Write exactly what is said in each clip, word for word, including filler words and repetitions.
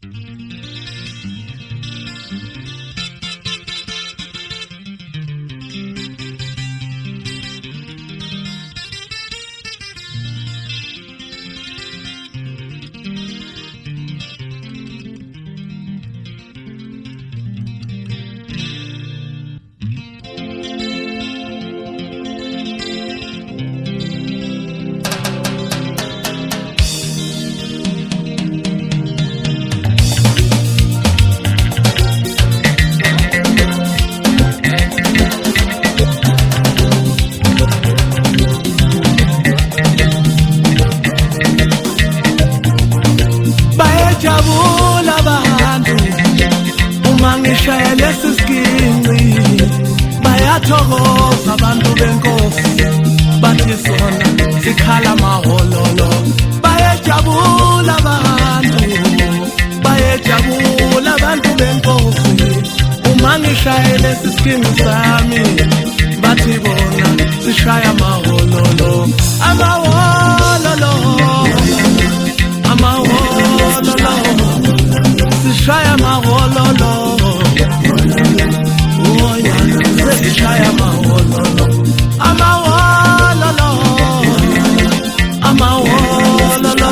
Bayajabula abantu uma ngishayela sisiginci, bayathokoza abantu benkosi bathi sona sikhala mahololo. Bayajabula abantu, bayajabula abantu benkosi uma ngishayela sisiginci sami, bathi bona sishaya mahololo. Amahololo, amahololo, sishaya mahololo. Oh yeah, sishaya mahololo. Amahololo, amahololo,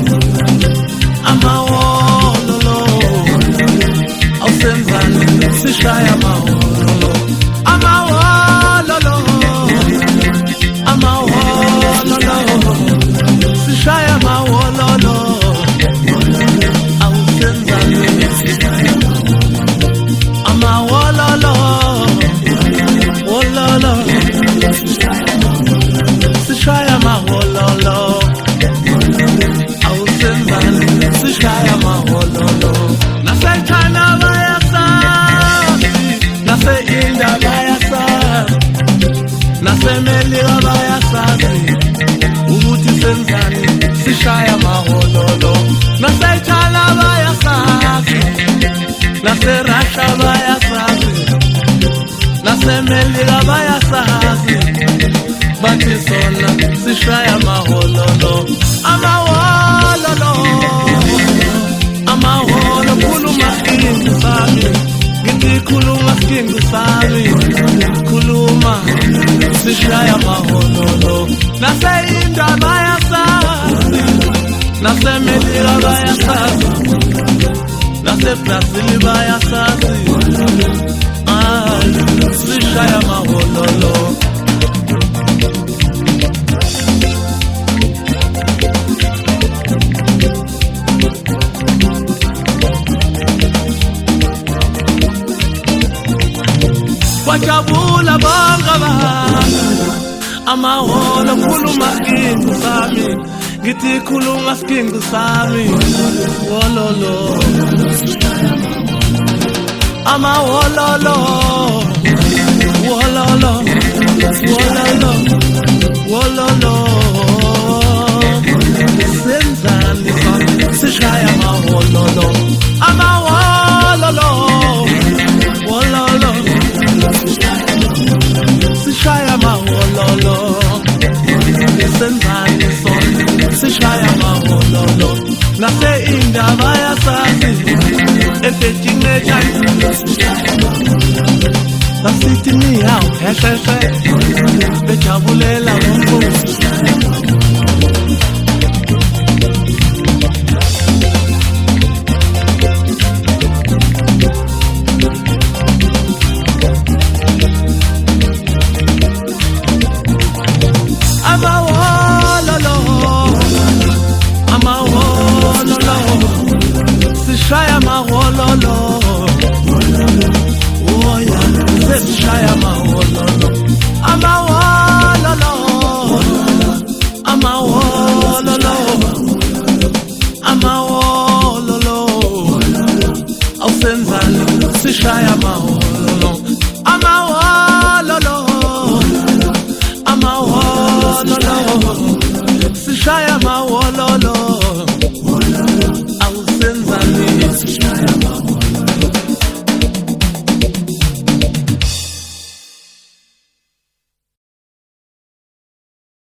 amahololo. Awusenzani sishaya mahololo. Amahololo, amahololo, sishaya mahololo. Amawololo, wololo, sishaya mahololo. Awusenzani sishaya mahololo. Nasechana bayasazi, nase-India bayasazi, nase-Melika bayasazi ukuthi senzani sishaya mahololo. Nasechana bayasazi, nase-Russia bayasazi, nase-Melika bayasazi bathi sona sishaya mahololo. Amawololo, amawolo, khuluma skingu sami, ngithi khuluma skingu sami, khuluma sishaya mahololo. Nase-India bayasazi, nase-Melika bayasazi, nase-Brazil bayasazi, ay sishaya mahololo. Kwajabula bonke abantu, amaholo khuluma skingu sami, ngithi khuluma skingu sami, wololo. Amawololo, wololo, wololo, wololo. Senzani sishaya mahololo. Amawololo, wololo, sishaya mahololo. Senzani sishaya mahololo. Nase-India bayasazi, efejine jani basithi mihawu hesheshe, bejabulela bonkosi. Amawololo, amawololo, sishaya mahololo. Oh yeah, sishaya mahololo. Amawololo, amawololo, amawololo. Awusenzani sishaya mahololo. Amawololo, amawololo, sishaya mahololo.